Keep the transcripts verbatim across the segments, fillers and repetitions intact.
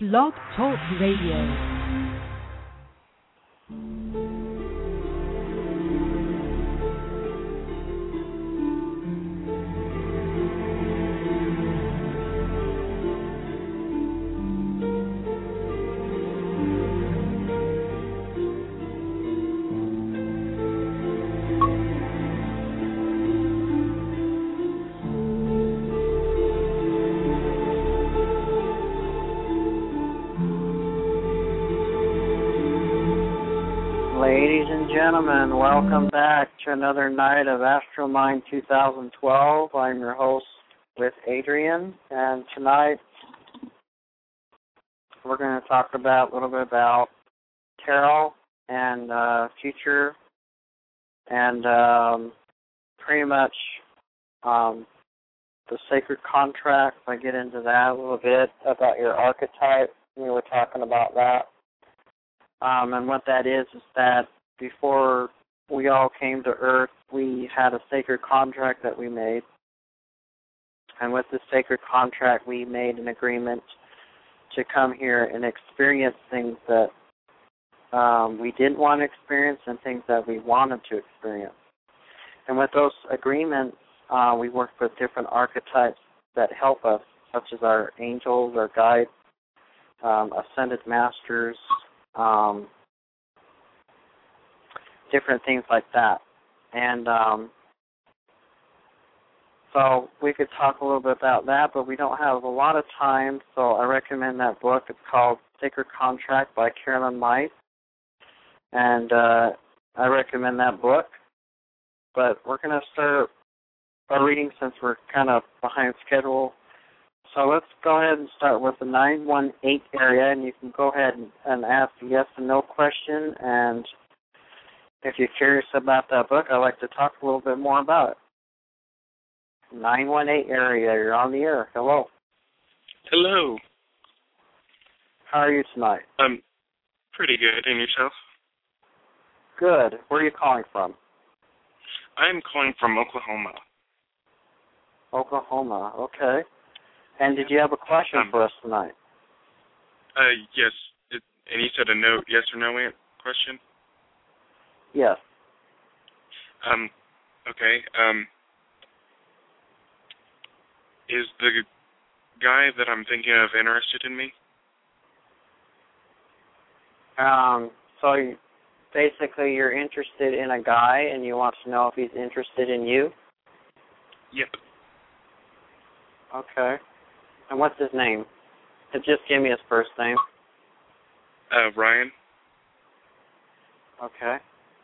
Blog Talk Radio. Ladies and gentlemen, welcome back to another night of Astromind two thousand twelve. I'm your host with Adrian, and tonight we're going to talk about a little bit about tarot and uh, future, and um, pretty much um, the sacred contract. I get into that a little bit about your archetype. We were talking about that. Um, and what that is is that before we all came to Earth, we had a sacred contract that we made. And with this sacred contract, we made an agreement to come here and experience things that um, we didn't want to experience and things that we wanted to experience. And with those agreements, uh, we work with different archetypes that help us, such as our angels, our guides, um, ascended masters, Um, different things like that. And um, so we could talk a little bit about that, but we don't have a lot of time, so I recommend that book. It's called Sacred Contract by Carolyn Myss, and uh, I recommend that book. But we're going to start our reading since we're kind of behind schedule. So let's go ahead and start with the nine one eight area, and you can go ahead and, and ask a yes and no question. And if you're curious about that book, I'd like to talk a little bit more about it. nine one eight area, you're on the air. Hello. Hello. How are you tonight? Um, pretty good. And yourself? Good. Where are you calling from? I'm calling from Oklahoma. Oklahoma, okay. And did you have a question um, for us tonight? Uh, yes. It, and you said a no, yes or no question? Yes. Um, okay. Um, is the guy that I'm thinking of interested in me? Um, so you, basically you're interested in a guy and you want to know if he's interested in you? Yep. Okay. And what's his name? Just give me his first name. Uh, Ryan. Okay.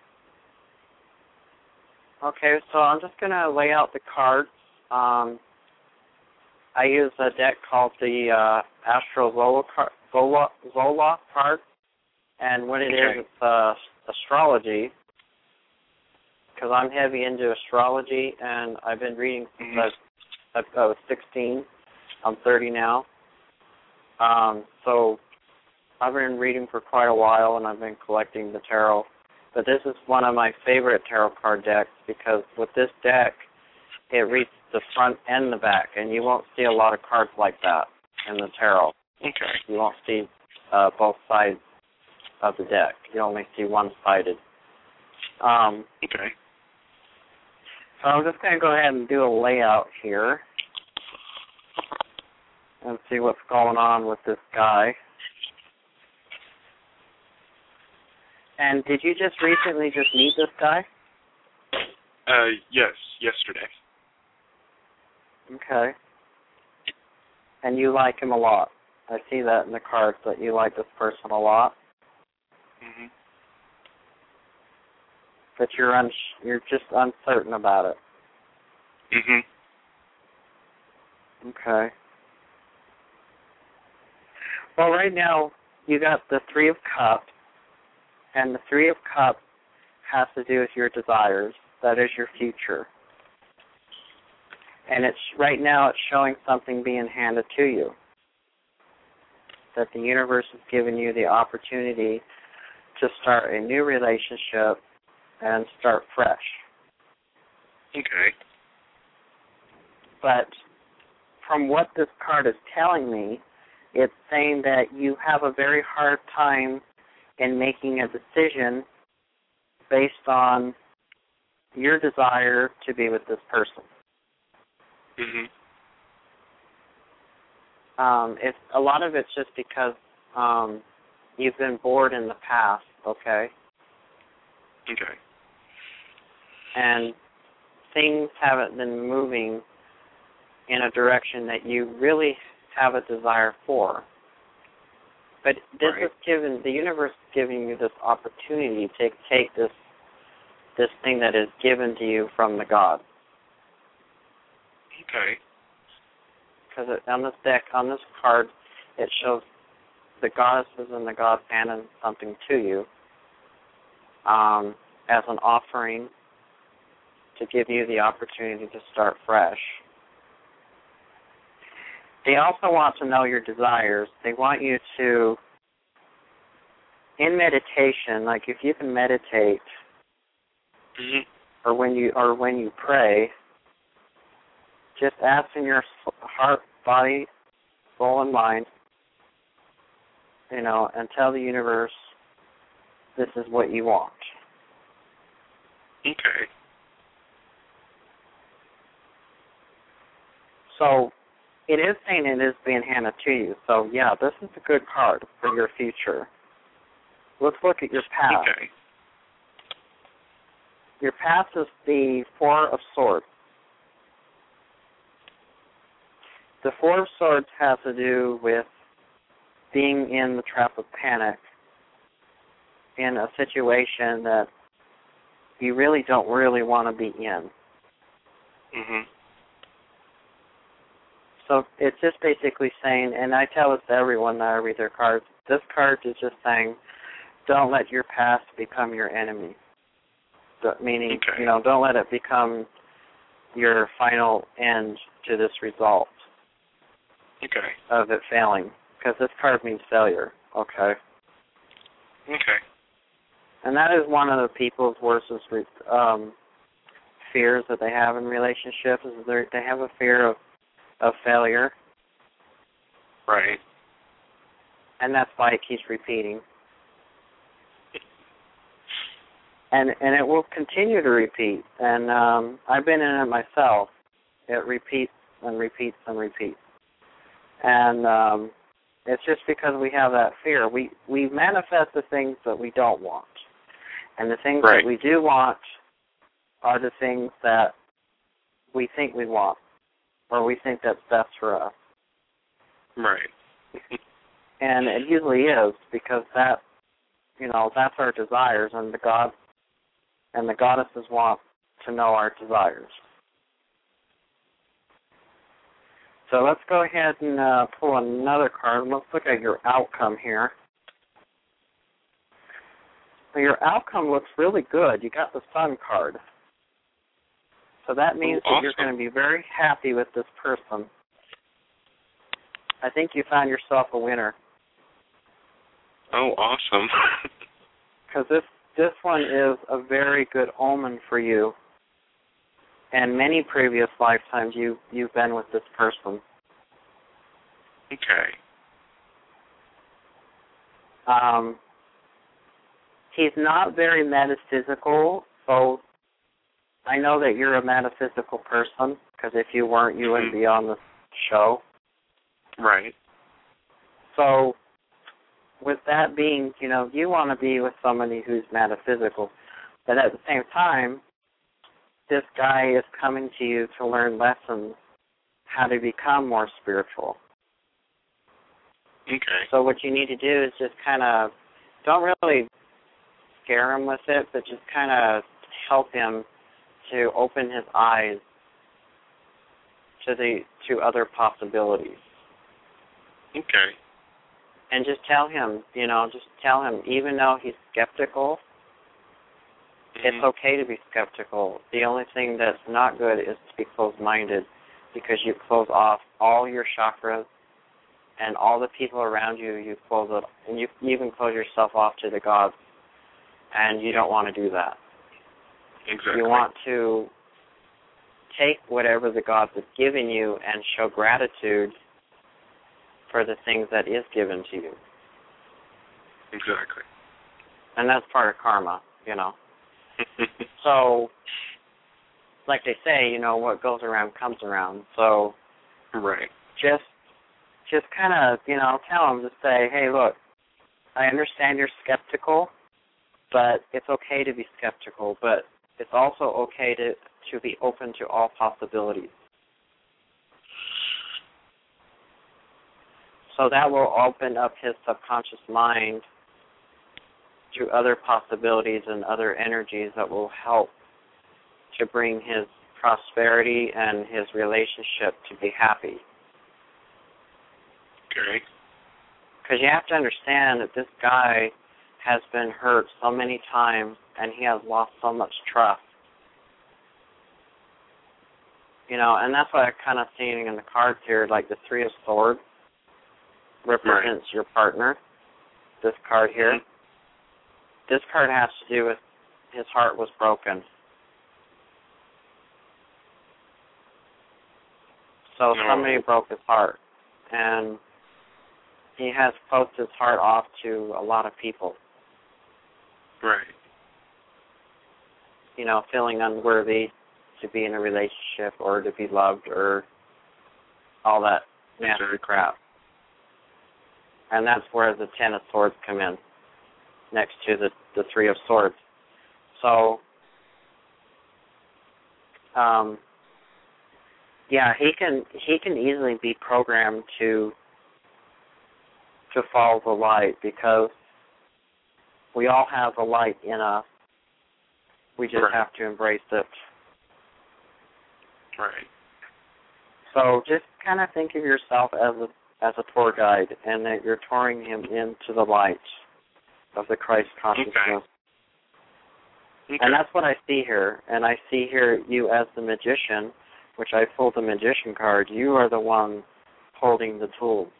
Okay, so I'm just going to lay out the cards. Um, I use a deck called the uh, Astro Zola, car- Zola, Zola card. And what it okay. is, it's uh, astrology. Because I'm heavy into astrology, and I've been reading since mm-hmm. I was sixteen. I'm thirty now. Um, so I've been reading for quite a while, and I've been collecting the tarot. But this is one of my favorite tarot card decks because with this deck, it reads the front and the back, and you won't see a lot of cards like that in the tarot. Okay. You won't see uh, both sides of the deck. You only see one-sided. Um, okay. So I'm just going to go ahead and do a layout here and see what's going on with this guy. And did you just recently just meet this guy? Uh, yes, yesterday. Okay. And you like him a lot. I see that in the cards that you like this person a lot. Mm-hmm. But you're uns- you're just uncertain about it. Mm-hmm. Okay. Well, right now, you got the Three of Cups, and the Three of Cups has to do with your desires. That is your future. And it's right now it's showing something being handed to you. That the universe has given you the opportunity to start a new relationship and start fresh. Okay. But from what this card is telling me it's saying that you have a very hard time in making a decision based on your desire to be with this person. Mhm. Um, it's a lot of it's just because um, you've been bored in the past, okay? Okay. And things haven't been moving in a direction that you really have a desire for. But this Right. is given, the universe is giving you this opportunity to take this this thing that is given to you from the God. Okay. Because on this deck, on this card, it shows the goddesses and the gods handing something to you um, as an offering to give you the opportunity to start fresh. They also want to know your desires. They want you to, in meditation, like if you can meditate, Mhm. or when you or when you pray, just ask in your heart, body, soul, and mind, you know, and tell the universe this is what you want. Okay. So it is saying it is being handed to you. So yeah, this is a good card for your future. Let's look at your past. Okay. Your past is the Four of Swords. The Four of Swords has to do with being in the trap of panic in a situation that you really don't really want to be in. Mhm. So it's just basically saying, and I tell this to everyone that I read their cards, this card is just saying, don't let your past become your enemy. So, meaning, Okay. you know, don't let it become your final end to this result Okay. of it failing, because this card means failure, okay? Okay. And that is one of the people's worst um, fears that they have in relationships, is they have a fear of, of failure, Right. and that's why it keeps repeating. And and it will continue to repeat. And um, I've been in it myself. It repeats and repeats and repeats. And um, it's just because we have that fear. We, we manifest the things that we don't want. And the things Right. that we do want are the things that we think we want, or we think that's best for us. Right. And it usually is, because that, you know, that's our desires, and the God and the goddesses want to know our desires. So let's go ahead and uh, pull another card. Let's look at your outcome here. So your outcome looks really good. You got the Sun card. So that means Ooh, that you're awesome. going to be very happy with this person. I think you found yourself a winner. Oh, awesome. Because this, this one is a very good omen for you. And many previous lifetimes you, you've been with this person. Okay. Um, he's not very metaphysical, so I know that you're a metaphysical person, because if you weren't, you wouldn't be on the show. Right. So with that being, you know, you want to be with somebody who's metaphysical, but at the same time, this guy is coming to you to learn lessons how to become more spiritual. Okay. So what you need to do is just kind of, don't really scare him with it, but just kind of help him to open his eyes to the to other possibilities. Okay. And just tell him, you know, just tell him, even though he's skeptical, Mhm. it's okay to be skeptical. The only thing that's not good is to be closed-minded, because you close off all your chakras and all the people around you, you close it, and you even close yourself off to the gods, and you don't want to do that. Exactly. You want to take whatever the gods have given you and show gratitude for the things that is given to you. Exactly. And that's part of karma, you know. So, like they say, you know, what goes around comes around. So, right. Just, just kind of, you know, tell them, just say, hey, look, I understand you're skeptical, but it's okay to be skeptical, but it's also okay to, to be open to all possibilities. So that will open up his subconscious mind to other possibilities and other energies that will help to bring his prosperity and his relationship to be happy. Okay. Because you have to understand that this guy has been hurt so many times and he has lost so much trust. You know, and that's what I'm kind of seeing in the cards here, like the Three of Swords represents right. your partner, this card here. Mm-hmm. This card has to do with his heart was broken. So no. somebody broke his heart, and he has closed his heart off to a lot of people. Right. You know, feeling unworthy to be in a relationship or to be loved or all that nasty sure. crap. And that's where the Ten of Swords come in, next to the, the Three of Swords. So, um, yeah, he can he can easily be programmed to to follow the light because we all have the light in us. We just right. have to embrace it. Right. So just kind of think of yourself as a as a tour guide, and that you're touring him into the light of the Christ consciousness. Okay. Okay. And that's what I see here. And I see here you as the magician, which I pulled the magician card. You are the one holding the tool.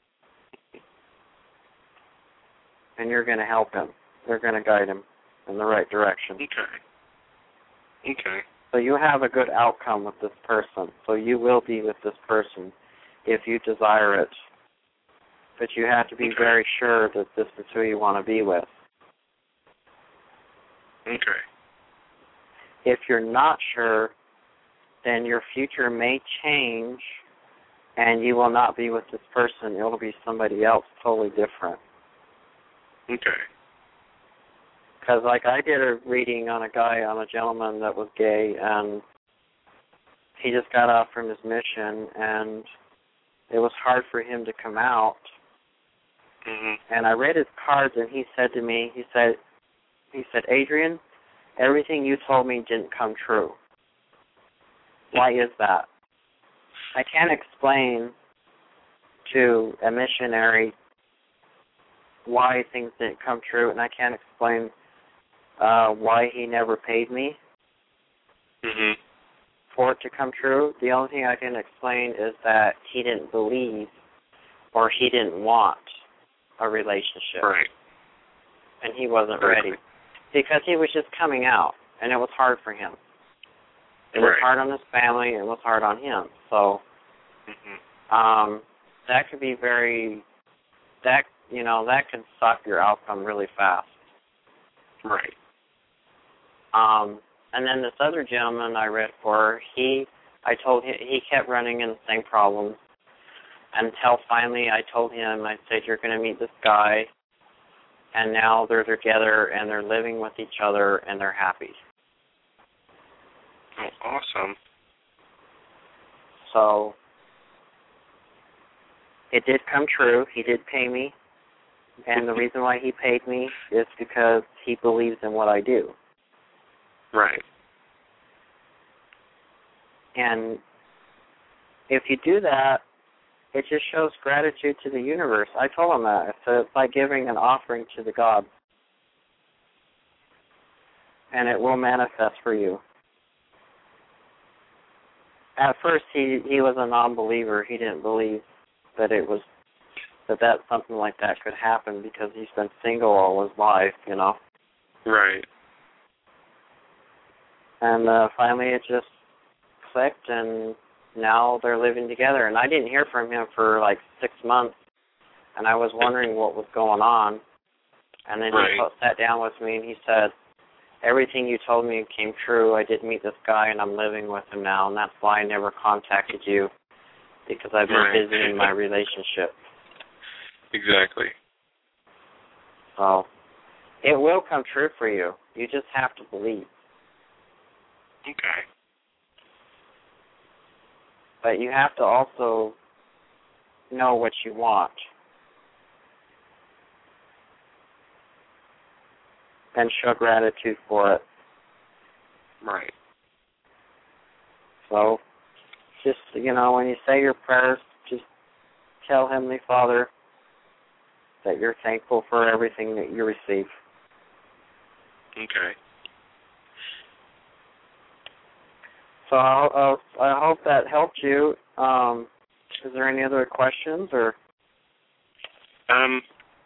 And you're going to help him. You're going to guide him in the right direction. Okay. Okay. So you have a good outcome with this person. So you will be with this person if you desire it. But you have to be okay. very sure that this is who you want to be with. Okay. If you're not sure, then your future may change and you will not be with this person. It'll be somebody else totally different. Okay. Because, like, I did a reading on a guy, on a gentleman that was gay, and he just got off from his mission, and it was hard for him to come out. Mm-hmm. And I read his cards, and he said to me, he said, he said, Adrian, everything you told me didn't come true. Why is that? I can't explain to a missionary why things didn't come true, and I can't explain uh, why he never paid me mm-hmm. for it to come true. The only thing I can explain is that he didn't believe or he didn't want a relationship. Right. And he wasn't right. ready. Because he was just coming out, and it was hard for him. It right. was hard on his family, and it was hard on him. So mm-hmm. um, that could be very, that you know, that can suck your outcome really fast. Right. Um, and then this other gentleman I read for, he, I told him, he kept running into the same problems until finally I told him, I said, you're going to meet this guy, and now they're together and they're living with each other and they're happy. Oh, awesome. So it did come true. He did pay me. And the reason why he paid me is because he believes in what I do. Right. And if you do that, it just shows gratitude to the universe. I told him that. So it's like giving an offering to the God. And it will manifest for you. At first, he, he was a non-believer. He didn't believe that it was that that something like that could happen because he's been single all his life, you know. Right. And uh, finally, it just clicked, and now they're living together. And I didn't hear from him for like six months, and I was wondering what was going on. And then right. he sat down with me, and he said, everything you told me came true. I did meet this guy, and I'm living with him now, and that's why I never contacted you, because I've been right. busy in my relationship. Exactly. So it will come true for you. You just have to believe. Okay. But you have to also know what you want and show gratitude for it. Right. So just, you know, when you say your prayers, just tell Heavenly Father that you're thankful for everything that you receive. Okay. So I, I hope that helped you. Um, is there any other questions or? Um.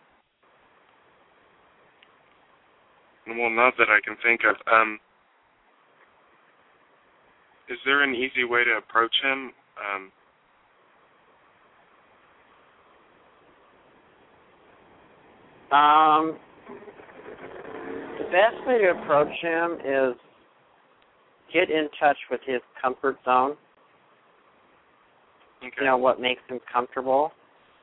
Well, not that I can think of. Um. Is there an easy way to approach him? Um. Um. The best way to approach him is get in touch with his comfort zone. Okay. You know, what makes him comfortable.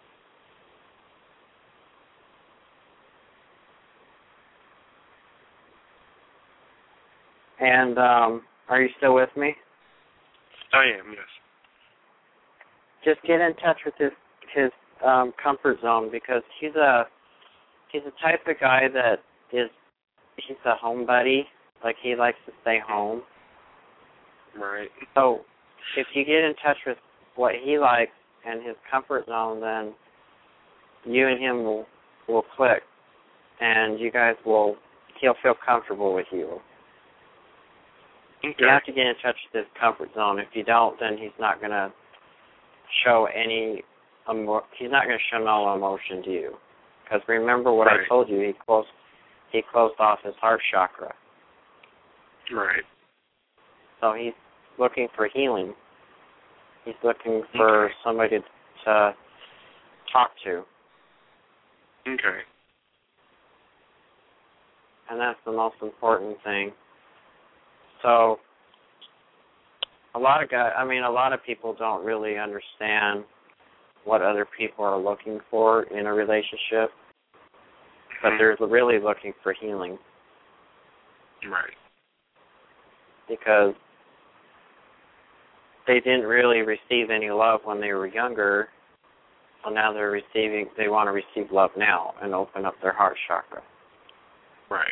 And um, are you still with me? I am, yes. Just get in touch with his his um, comfort zone, because he's a he's a type of guy that is he's a homebody. Like, he likes to stay home. Right. So if you get in touch with what he likes and his comfort zone, then you and him will, will click, and you guys will, he'll feel comfortable with you. Okay. You have to get in touch with his comfort zone. If you don't, then he's not going to show any, emo- he's not going to show no emotion to you. Because remember what right. I told you, he closed, he closed off his heart chakra. Right. So he's looking for healing. He's looking for okay. somebody to, to talk to. Okay. And that's the most important thing. So a lot of guys, I mean, a lot of people don't really understand what other people are looking for in a relationship, but they're really looking for healing. Right. Because they didn't really receive any love when they were younger, so now they're receiving, they want to receive love now and open up their heart chakra. Right.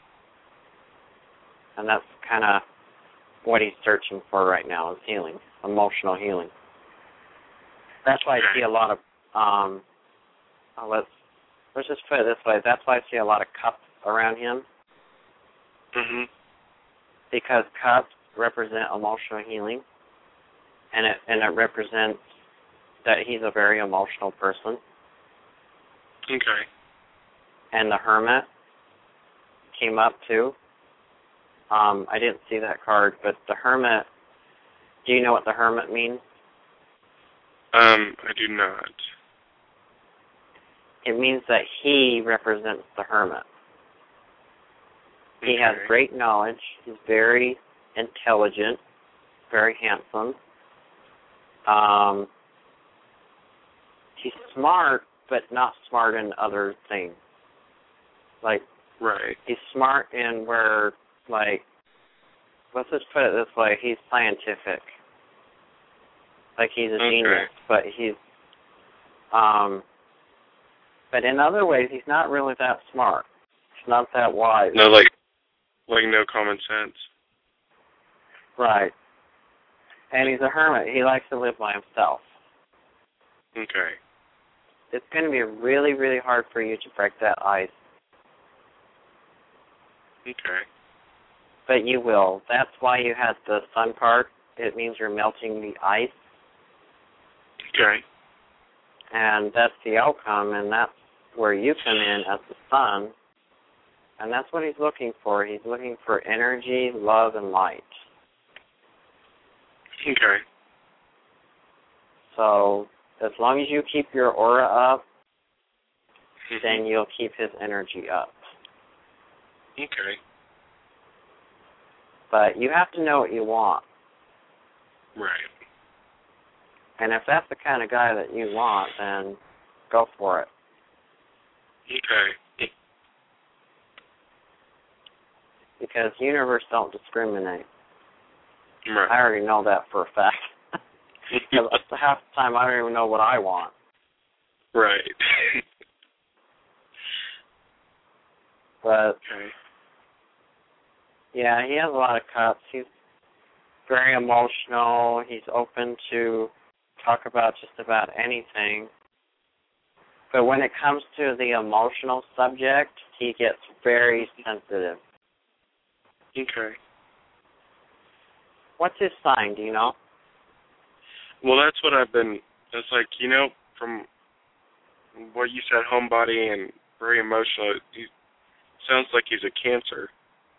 And that's kind of what he's searching for right now, is healing, emotional healing. That's why I see a lot of, um, oh, let's, let's just put it this way, that's why I see a lot of cups around him. Mm-hmm. Because cups represent emotional healing, and it and it represents that he's a very emotional person. Okay. And the Hermit came up too. Um, I didn't see that card, but the Hermit, do you know what the Hermit means? Um, I do not. It means that he represents the Hermit. Okay. He has great knowledge. He's very intelligent, very handsome. Um, he's smart, but not smart in other things. Like, right. He's smart in where, like, let's just put it this way, he's scientific. Like, he's a okay. genius, but he's, um, but in other ways, he's not really that smart. He's not that wise. No, like, like no common sense. Right. And he's a hermit. He likes to live by himself. Okay. It's going to be really, really hard for you to break that ice. Okay. But you will. That's why you had the sun card. It means you're melting the ice. Okay. And that's the outcome, and that's where you come in as the sun. And that's what he's looking for. He's looking for energy, love, and light. Okay. So as long as you keep your aura up, Mhm. then you'll keep his energy up. Okay. But you have to know what you want. Right. And if that's the kind of guy that you want, then go for it. Okay. Because the universe don't discriminate. Right. I already know that for a fact. Because half the time I don't even know what I want. Right. But, Okay. yeah, he has a lot of cuts. He's very emotional. He's open to talk about just about anything. But when it comes to the emotional subject, he gets very sensitive. Okay. What's his sign, do you know? Well, that's what I've been. It's like, you know, from what you said, homebody and very emotional. He sounds like he's a Cancer,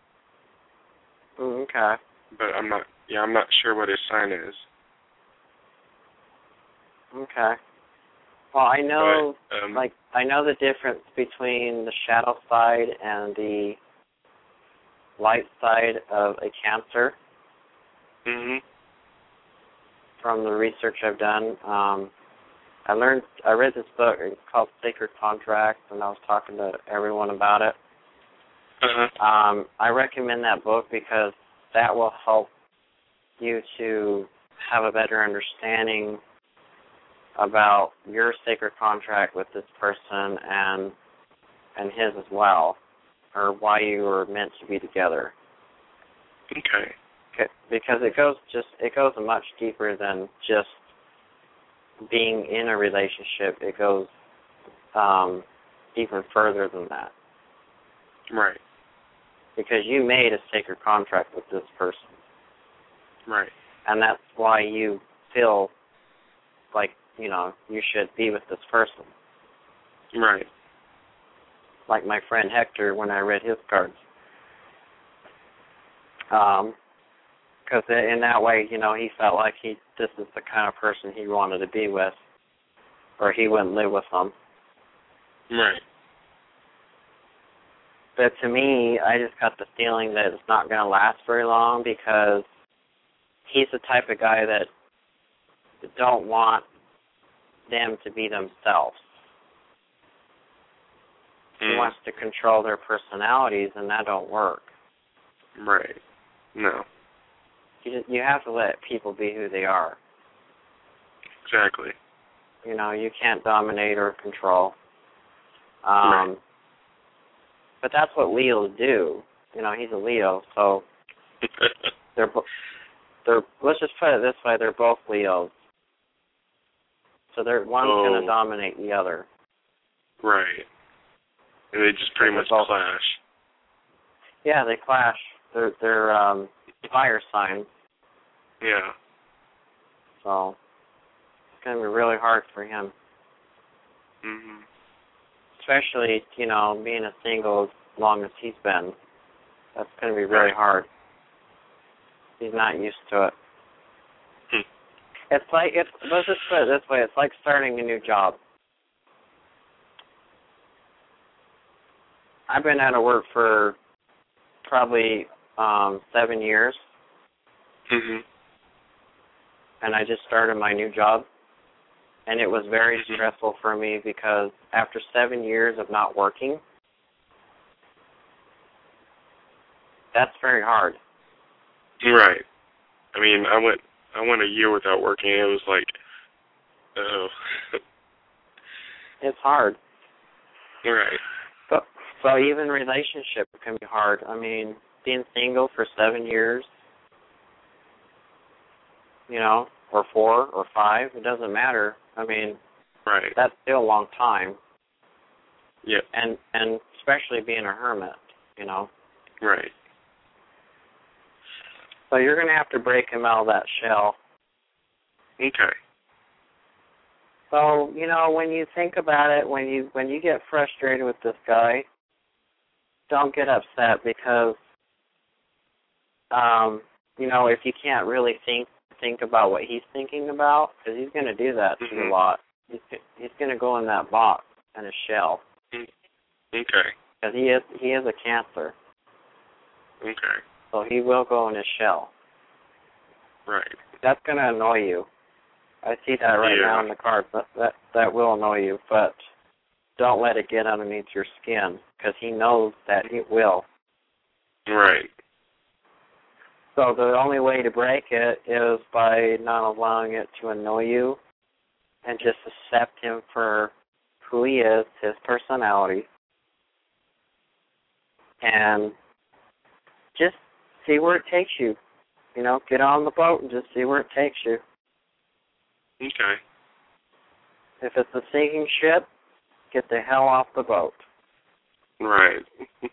Mm, okay. but I'm not. Yeah, I'm not sure what his sign is. Okay. Well, I know, But, um, like, I know the difference between the shadow side and the light side of a Cancer Mhm. from the research I've done. Um, I learned, I read this book called Sacred Contract, and I was talking to everyone about it. Uh huh. Um, I recommend that book because that will help you to have a better understanding about your sacred contract with this person and and his as well, or why you were meant to be together. Okay. Because it goes just it goes much deeper than just being in a relationship. It goes um, even further than that. Right. Because you made a sacred contract with this person. Right. And that's why you feel like, you know, you should be with this person. Right. Like my friend Hector when I read his cards. Um, because in that way, you know, he felt like he this is the kind of person he wanted to be with, or he wouldn't live with them. Right. But to me, I just got the feeling that it's not going to last very long because he's the type of guy that don't want them to be themselves. Mm. He wants to control their personalities, and that don't work. Right. No. You just, you have to let people be who they are. Exactly. You know, you can't dominate or control. Um, Right. But that's what Leos do. You know, he's a Leo, so they're bo- they're. Let's just put it this way: they're both Leos. So they're one's Oh. going to dominate the other. Right. And they just pretty They're much both- clash. Yeah, they clash. They're they're um, fire signs, Yeah. so it's going to be really hard for him. Mhm. Especially, you know, being a single as long as he's been. That's going to be really Right. hard. He's not used to it. Hmm. It's like, it's, let's just put it this way, it's like starting a new job. I've been out of work for probably um, seven years, Mhm. and I just started my new job. And it was very Mhm. stressful for me because after seven years of not working, that's very hard. Right. I mean, I went I went a year without working. It was like, oh. It's hard. Right. So, so even relationship can be hard. I mean, being single for seven years, you know, or four or five, it doesn't matter. I mean, Right. that's still a long time. Yeah. And and especially being a hermit, you know. Right. So you're going to have to break him out of that shell. Okay. So, you know, when you think about it, when you when you get frustrated with this guy, don't get upset because, um, you know, if you can't really think think about what he's thinking about, because he's going to do that to mm-hmm. you a lot. He's, he's going to go in that box and a shell. Okay. Because he is, he is a Cancer. Okay. So he will go in his shell. Right. That's going to annoy you. I see that right yeah. now in the cards. That, that, that will annoy you, but don't let it get underneath your skin, because he knows that it will. Right. So the only way to break it is by not allowing it to annoy you and just accept him for who he is, his personality, and just see where it takes you. You know, get on the boat and just see where it takes you. Okay. If it's a sinking ship, get the hell off the boat. Right.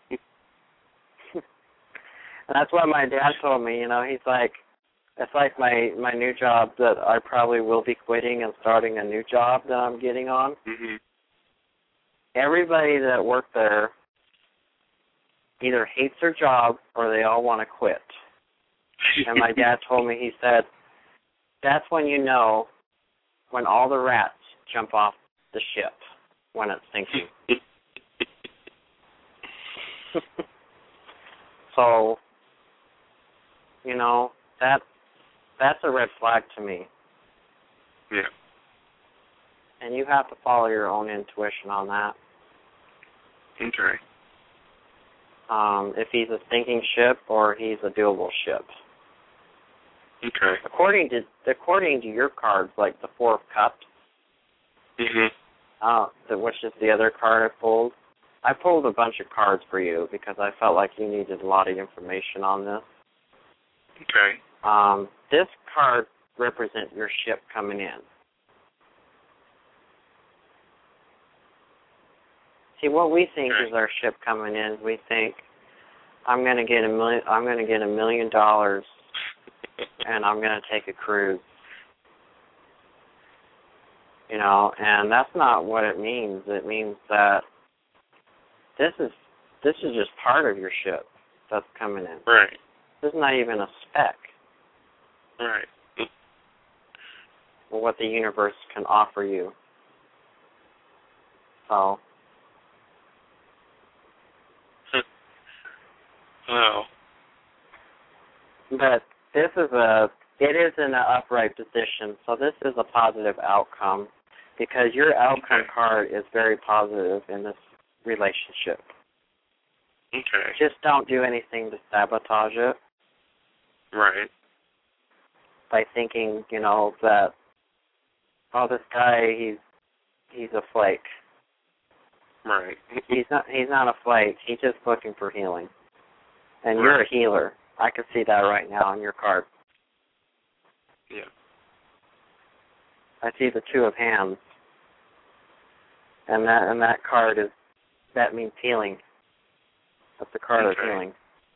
And that's what my dad told me, you know, he's like, it's like my, my new job that I probably will be quitting and starting a new job that I'm getting on. Mm-hmm. Everybody that worked there either hates their job or they all want to quit. And my dad told me, he said, that's when you know when all the rats jump off the ship when it's sinking. So, you know, that that's a red flag to me. Yeah. And you have to follow your own intuition on that. Okay. Um, if he's a sinking ship or he's a doable ship. Okay. According to according to your cards, like the Four of Cups, Mhm. uh, the, which is the other card I pulled. I pulled a bunch of cards for you because I felt like you needed a lot of information on this. Okay. Um, this card represents your ship coming in. See, what we think okay. is our ship coming in. We think, I'm going to get a million. I'm going to get a million dollars, and I'm going to take a cruise. You know, and that's not what it means. It means that this is this is just part of your ship that's coming in. Right. This is not even a speck. Right. Of what the universe can offer you. So. Wow. But this is a, it is in an upright position, so this is a positive outcome because your outcome okay. card is very positive in this relationship. Okay. Just don't do anything to sabotage it. Right. By thinking, you know, that, oh, this guy, he's he's a flake. Right. he's not he's not a flake. He's just looking for healing. And right. you're a healer. I can see that right now on your card. Yeah. I see the Two of Hands. And that and that card is, that means healing. That's the card okay. of healing.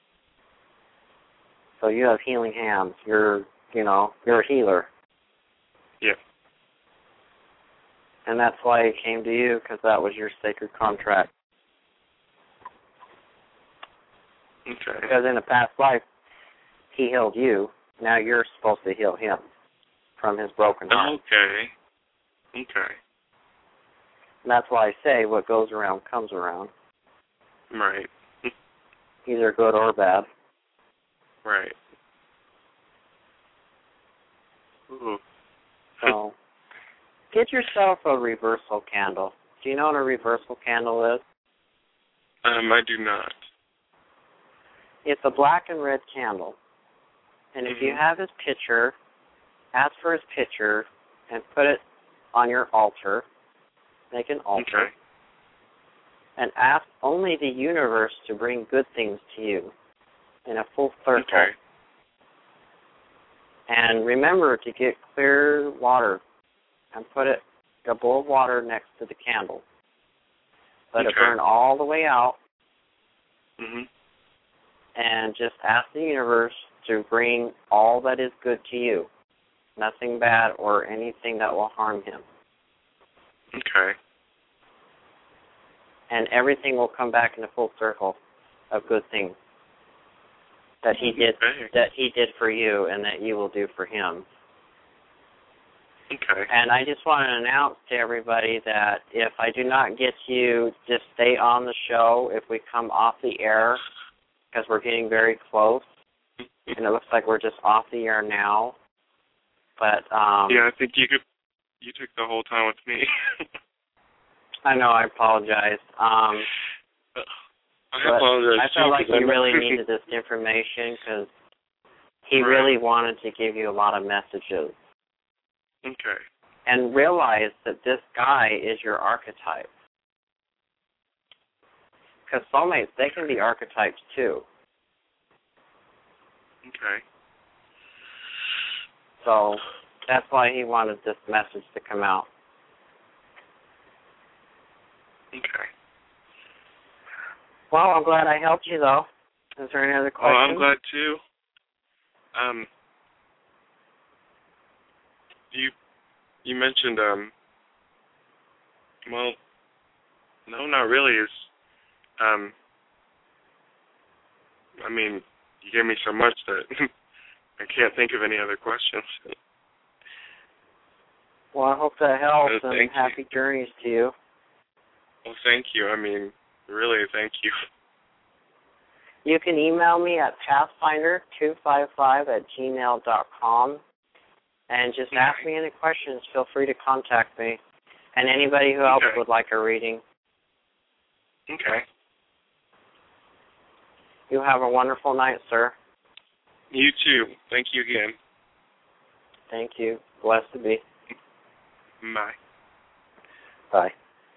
So you have healing hands. You're, you know, you're a healer. Yeah. And that's why he came to you, because that was your sacred contract. Okay. Because in a past life, he healed you. Now you're supposed to heal him from his broken heart. Okay. Okay. And that's why I say what goes around comes around. Right. Either good or bad. Right. Ooh. So, get yourself a reversal candle. Do you know what a reversal candle is? Um, I do not. It's a black and red candle. And if mm-hmm. you have his picture, ask for his picture and put it on your altar. Make an altar. Okay. And ask only the universe to bring good things to you in a full circle. Okay. And remember to get clear water and put it, a bowl of water next to the candle. Let okay. it burn all the way out. Mhm. And just ask the universe to bring all that is good to you. Nothing bad or anything that will harm him. Okay. And everything will come back in a full circle of good things that he did okay. that he did for you and that you will do for him Okay. And I just want to announce to everybody that if I do not get to you, just stay on the show if we come off the air, because we're getting very close, and it looks like we're just off the air now. But um, yeah, I think you could. You took the whole time with me. I know. I apologize. Um, I apologize. I felt too, like 'cause you I'm- really needed this information because he Right. really wanted to give you a lot of messages. Okay. And realize that this guy is your archetype. Because soulmates, they can be archetypes too. Okay. So that's why he wanted this message to come out. Okay. Well, I'm glad I helped you, though. Is there any other Oh, questions? I'm glad too. Um, you you mentioned um. Well, no, not really. Is um. I mean, you gave me so much that I can't think of any other questions. Well, I hope that helps, Uh, and thank you. happy journeys to you. Well, thank you. I mean, really, thank you. You can email me at pathfinder two five five at gmail dot com, and just ask Okay. me any questions. Feel free to contact me. And anybody who else Okay. would like a reading. Okay. You have a wonderful night, sir. You too. Thank you again. Thank you. Blessed to be. Bye. Bye.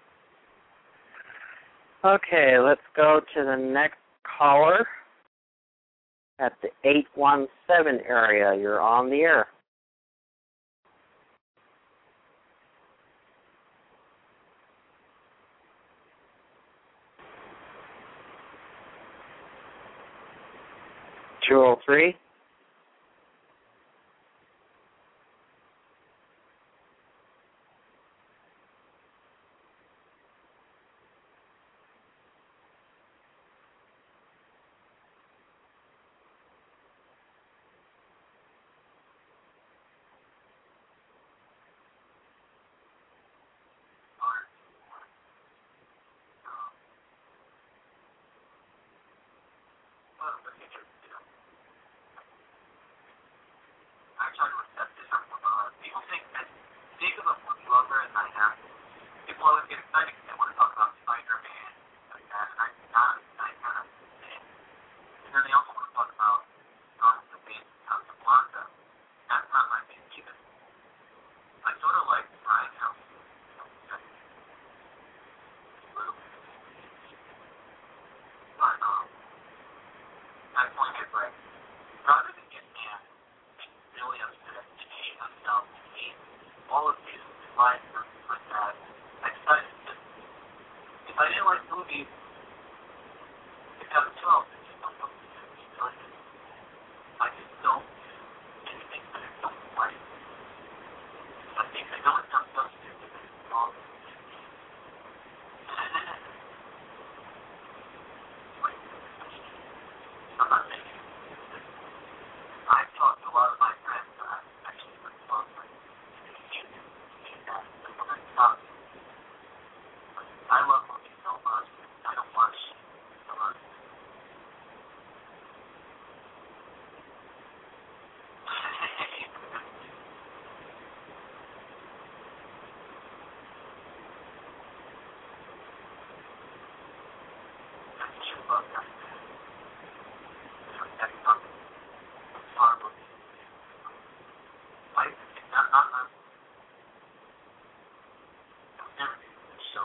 Okay, let's go to the next caller at the eight one seven area. You're on the air. two oh three.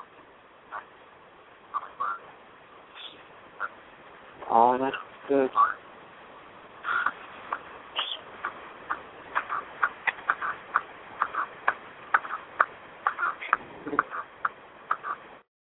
Oh, that's good.